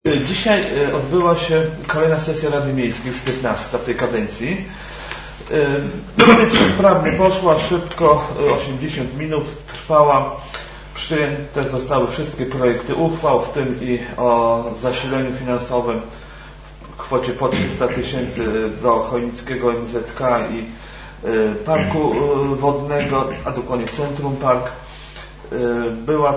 Dzisiaj odbyła się kolejna sesja Rady Miejskiej, już 15 w tej kadencji. Dosyć sprawnie poszła, szybko, 80 minut trwała. Przyjęte zostały wszystkie projekty uchwał, w tym i o zasileniu finansowym w kwocie po 300 000 do Chojnickiego MZK i Parku Wodnego, a dokładnie Centrum Park. Były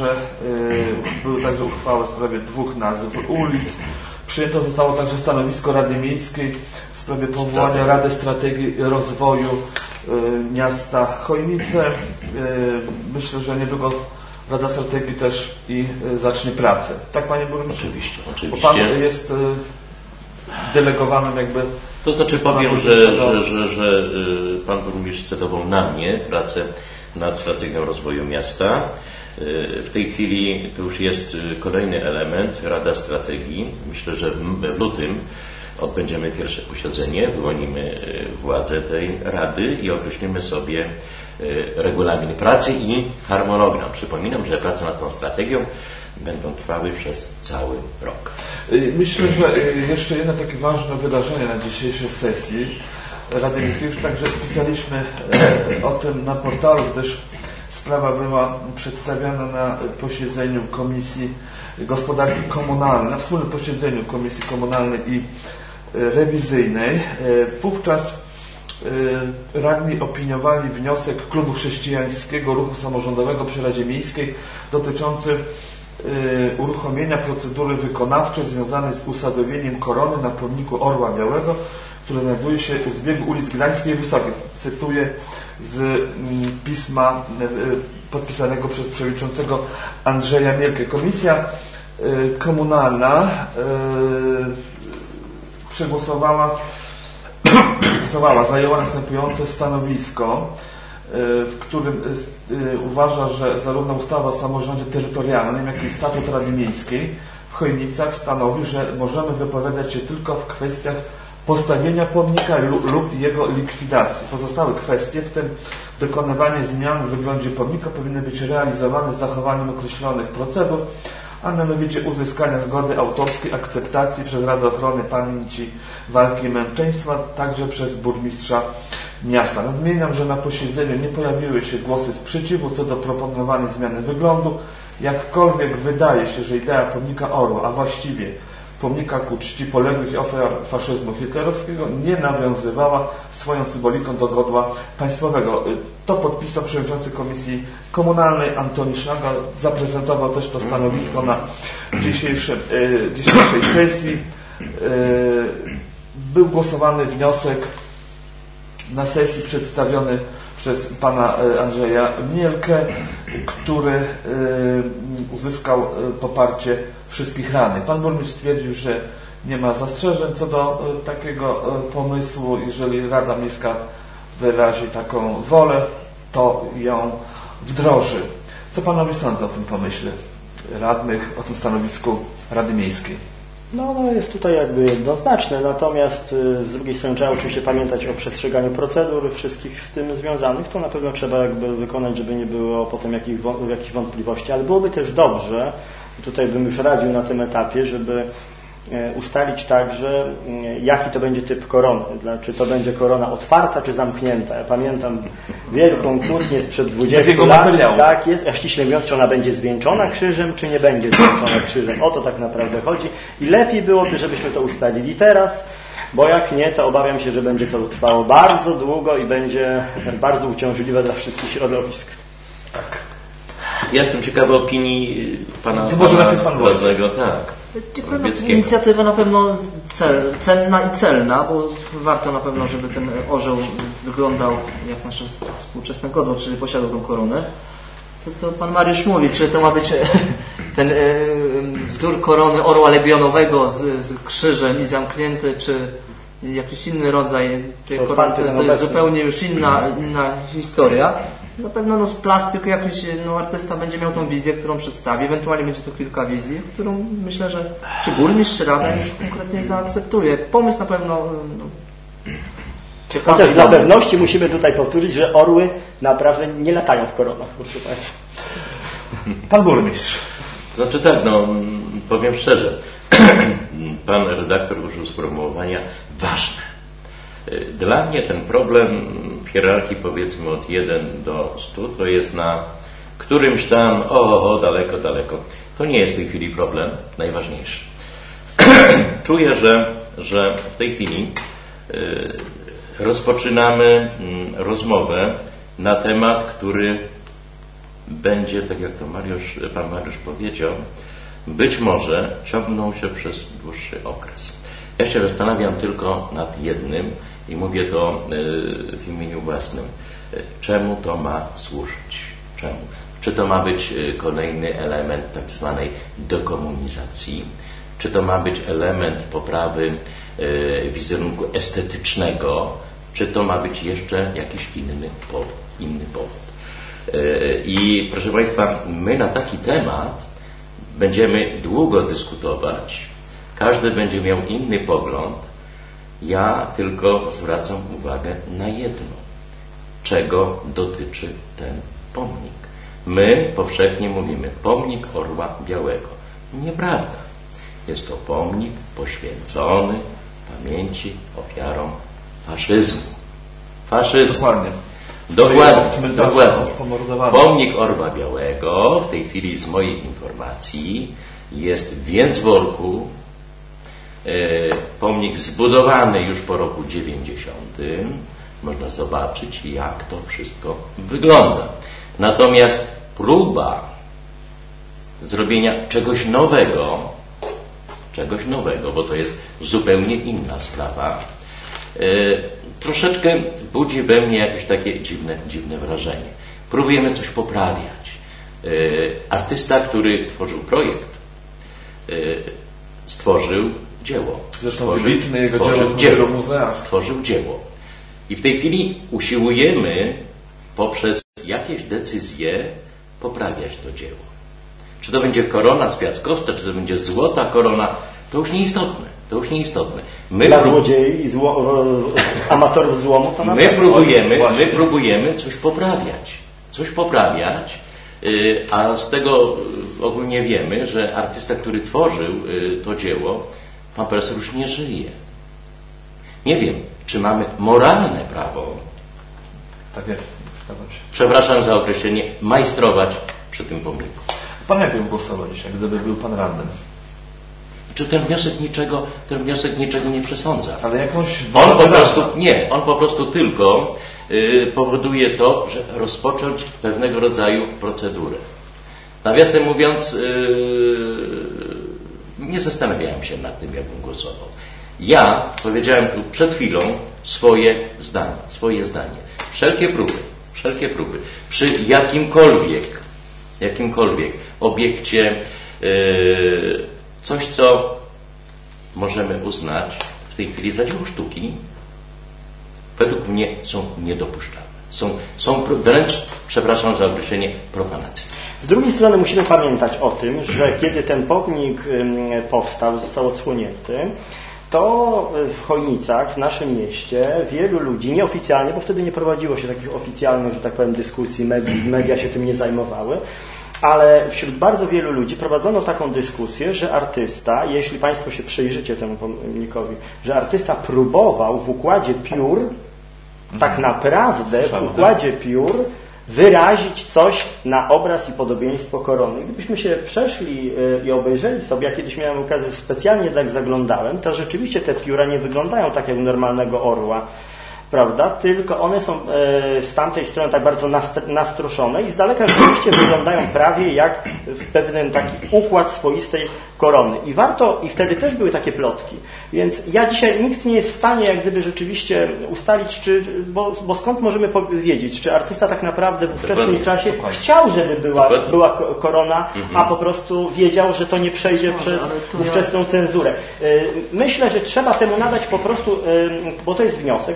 także uchwały w sprawie 2 nazw ulic. Przyjęto zostało także stanowisko Rady Miejskiej w sprawie powołania Rady Strategii Rozwoju Miasta Chojnice. Myślę, że niedługo Rada Strategii też i zacznie pracę. Tak, Panie Burmistrzu? Oczywiście. Bo Pan jest delegowanym jakby... To znaczy powiem, że Pan Burmistrz scedował na mnie pracę nad strategią rozwoju miasta. W tej chwili to już jest kolejny element, Rada Strategii. Myślę, że w lutym odbędziemy pierwsze posiedzenie, wyłonimy władzę tej Rady i określimy sobie regulamin pracy i harmonogram. Przypominam, że prace nad tą strategią będą trwały przez cały rok. Myślę, że jeszcze jedno takie ważne wydarzenie na dzisiejszej sesji Rady Miejskiej, już także pisaliśmy o tym na portalu, gdyż sprawa była przedstawiana na posiedzeniu Komisji Gospodarki Komunalnej, na wspólnym posiedzeniu Komisji Komunalnej i Rewizyjnej. Wówczas radni opiniowali wniosek Klubu Chrześcijańskiego Ruchu Samorządowego przy Radzie Miejskiej dotyczący uruchomienia procedury wykonawczej związanej z usadowieniem korony na pomniku Orła Białego, który znajduje się u zbiegu ulic Gdańskiej i Wysokiej. Cytuję z pisma podpisanego przez przewodniczącego Andrzeja Mielkę. Komisja komunalna zajęła następujące stanowisko, w którym uważa, że zarówno ustawa o samorządzie terytorialnym, jak i statut Rady Miejskiej w Chojnicach stanowi, że możemy wypowiadać się tylko w kwestiach postawienia pomnika lub jego likwidacji. Pozostałe kwestie, w tym dokonywanie zmian w wyglądzie pomnika, powinny być realizowane z zachowaniem określonych procedur, a mianowicie uzyskania zgody autorskiej, akceptacji przez Radę Ochrony Pamięci Walki i Męczeństwa, także przez burmistrza miasta. Nadmieniam, że na posiedzeniu nie pojawiły się głosy sprzeciwu co do proponowanej zmiany wyglądu. Jakkolwiek wydaje się, że idea pomnika Orła, a właściwie pomnika ku czci poległych i ofiar faszyzmu hitlerowskiego, nie nawiązywała swoją symboliką do godła państwowego. To podpisał przewodniczący Komisji Komunalnej Antoni Szlaga. Zaprezentował też to stanowisko na dzisiejszej sesji. Był głosowany wniosek na sesji przedstawiony przez pana Andrzeja Mielkę, który uzyskał poparcie wszystkich radnych. Pan burmistrz stwierdził, że nie ma zastrzeżeń co do takiego pomysłu. Jeżeli Rada Miejska wyrazi taką wolę, to ją wdroży. Co panowie sądzą o tym pomyśle radnych, o tym stanowisku Rady Miejskiej? No jest tutaj jakby jednoznaczne, natomiast z drugiej strony trzeba oczywiście pamiętać o przestrzeganiu procedur wszystkich z tym związanych. To na pewno trzeba jakby wykonać, żeby nie było potem jakichś wątpliwości, ale byłoby też dobrze, tutaj bym już radził na tym etapie, żeby ustalić także, jaki to będzie typ korony. Czy to będzie korona otwarta, czy zamknięta. Ja pamiętam wielką kłótnię sprzed 20 lat. Materiału. Tak jest, a ściśle mówiąc, czy ona będzie zwieńczona krzyżem, czy nie będzie zwieńczona krzyżem. O to tak naprawdę chodzi. I lepiej byłoby, żebyśmy to ustalili teraz, bo jak nie, to obawiam się, że będzie to trwało bardzo długo i będzie bardzo uciążliwe dla wszystkich środowisk. Tak. Ja jestem ciekawy opinii pana radnego. Tak. Inicjatywa na pewno cenna i celna, bo warto na pewno, żeby ten orzeł wyglądał jak nasze współczesne godło, czyli posiadał tą koronę. To co pan Mariusz mówi, czy to ma być ten wzór korony orła legionowego z krzyżem i zamknięty, czy jakiś inny rodzaj tej korony, to jest zupełnie już inna historia. Na pewno z plastyku jakiś artysta będzie miał tą wizję, którą przedstawi. Ewentualnie będzie to kilka wizji, którą myślę, że czy Rada już konkretnie zaakceptuje. Pomysł na pewno ciekawy. Chociaż dla pewności musimy tutaj powtórzyć, że orły naprawdę nie latają w koronach. Proszę Państwa. Pan burmistrz. Znaczy tak, powiem szczerze, pan redaktor użył sformułowania ważne. Dla mnie ten problem w hierarchii powiedzmy od 1 do 100 to jest na którymś tam daleko. To nie jest w tej chwili problem najważniejszy. Czuję, że w tej chwili rozpoczynamy rozmowę na temat, który będzie, tak jak to pan Mariusz powiedział, być może ciągnął się przez dłuższy okres. Ja się zastanawiam tylko nad jednym i mówię to w imieniu własnym. Czemu to ma służyć? Czemu? Czy to ma być kolejny element tak zwanej dekomunizacji? Czy to ma być element poprawy wizerunku estetycznego? Czy to ma być jeszcze jakiś inny powód? I proszę Państwa, my na taki temat będziemy długo dyskutować. Każdy będzie miał inny pogląd. Ja tylko zwracam uwagę na jedno. Czego dotyczy ten pomnik? My powszechnie mówimy pomnik Orła Białego. Nieprawda. Jest to pomnik poświęcony pamięci ofiarom faszyzmu. Dokładnie. Pomnik Orła Białego w tej chwili z mojej informacji jest w Więcborku. Pomnik zbudowany już po roku 90. Można zobaczyć, jak to wszystko wygląda. Natomiast próba zrobienia czegoś nowego, bo to jest zupełnie inna sprawa, troszeczkę budzi we mnie jakieś takie dziwne wrażenie. Próbujemy coś poprawiać. Artysta, który tworzył projekt, stworzył dzieło. Zresztą wybitne jego dzieło z muzea. Stworzył dzieło. I w tej chwili usiłujemy poprzez jakieś decyzje poprawiać to dzieło. Czy to będzie korona z piaskowca, czy to będzie złota korona, to już nieistotne. Dla złodziei i amatorów złomu to my próbujemy coś poprawiać, a z tego ogólnie wiemy, że artysta, który tworzył to dzieło, pan profesor już nie żyje. Nie wiem, czy mamy moralne prawo, tak jest, zgadzam się, przepraszam za określenie, majstrować przy tym pomniku. Pan jak bym głosował dzisiaj, gdyby był pan radnym? Czy ten wniosek niczego nie przesądza? Ale jakąś... On po prostu tylko powoduje to, że rozpocząć pewnego rodzaju procedurę. Nawiasem mówiąc, nie zastanawiałem się nad tym, jak bym głosował. Ja powiedziałem tu przed chwilą swoje zdanie. Wszelkie próby. Przy jakimkolwiek obiekcie, coś, co możemy uznać w tej chwili za dzieło sztuki, według mnie są niedopuszczalne. Są wręcz, przepraszam za określenie, profanacją. Z drugiej strony musimy pamiętać o tym, że kiedy ten pomnik powstał, został odsłonięty, to w Chojnicach, w naszym mieście, wielu ludzi, nieoficjalnie, bo wtedy nie prowadziło się takich oficjalnych, że tak powiem, dyskusji, media się tym nie zajmowały, ale wśród bardzo wielu ludzi prowadzono taką dyskusję, że artysta, jeśli Państwo się przyjrzycie temu pomnikowi, że artysta próbował w układzie piór, tak naprawdę w układzie piór wyrazić coś na obraz i podobieństwo korony. Gdybyśmy się przeszli i obejrzeli sobie, ja kiedyś miałem okazję, specjalnie tak zaglądałem, to rzeczywiście te pióra nie wyglądają tak jak u normalnego orła, prawda? Tylko one są z tamtej strony tak bardzo nastroszone i z daleka rzeczywiście wyglądają prawie jak w pewien taki układ swoistej korony. I wtedy też były takie plotki. Więc ja dzisiaj, nikt nie jest w stanie jak gdyby rzeczywiście ustalić, bo skąd możemy wiedzieć, czy artysta tak naprawdę w ówczesnym czasie chciał, żeby była korona, a po prostu wiedział, że to nie przejdzie przez ówczesną cenzurę. Myślę, że trzeba temu nadać po prostu, bo to jest wniosek, który jakby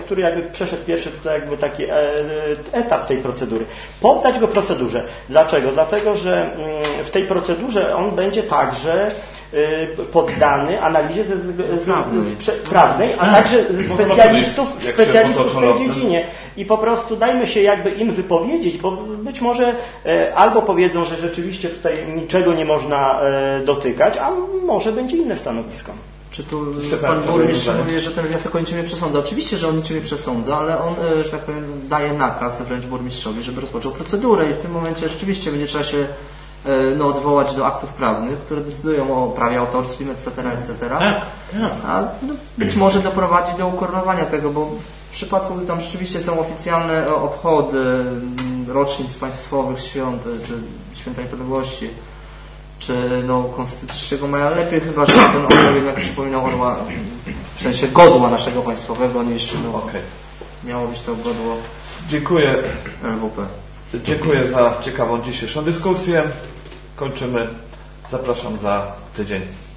jakby przeszedł pierwszy tutaj jakby taki etap tej procedury. Poddać go procedurze. Dlaczego? Dlatego, że w tej procedurze on będzie także poddany analizie prawnej, a także specjalistów w tej dziedzinie. I po prostu dajmy się jakby im wypowiedzieć, bo być może albo powiedzą, że rzeczywiście tutaj niczego nie można dotykać, a może będzie inne stanowisko. Czy tu pan burmistrz mówi, że ten wniosek o niczym nie przesądza? Oczywiście, że on niczym nie przesądza, ale on, że tak powiem, daje nakaz wręcz burmistrzowi, żeby rozpoczął procedurę i w tym momencie rzeczywiście będzie trzeba się odwołać do aktów prawnych, które decydują o prawie autorskim, etc., etc. A być może doprowadzi do ukoronowania tego, bo w przypadku, gdy tam rzeczywiście są oficjalne obchody rocznic państwowych świąt, czy Święta Niepodległości, czy Konstytucji 3 maja, lepiej chyba, żeby ten orzeł jednak przypominał orła, w sensie godła naszego państwowego, niż miało być to godło. Dziękuję. LWP. Dziękuję za ciekawą dzisiejszą dyskusję. Kończymy. Zapraszam za tydzień.